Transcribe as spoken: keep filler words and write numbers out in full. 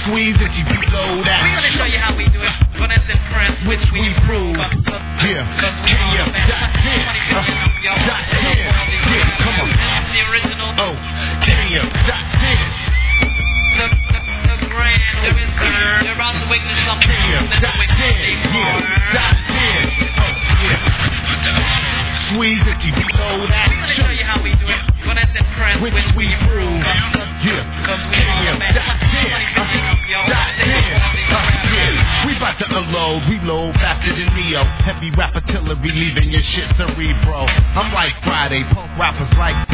squeeze if you below that. We're gonna show you how we do it. Gonna impress, which we prove. Yeah, K F dot ten. Uh, dot ten. Yeah, come on. The original. Oh, K F dot ten. The, the, the grand, the reserve. They're about to witness something. K F dot ten. Yeah, dot ten. Oh, yeah. Squeeze if you below that. We're gonna show you how we do it. Gonna impress, which we prove. Yeah, K F dot ten. Dot ten. We bout to unload, we load faster than Neo. Heavy rap artillery leaving your shit cerebral. I'm like Friday, punk rappers like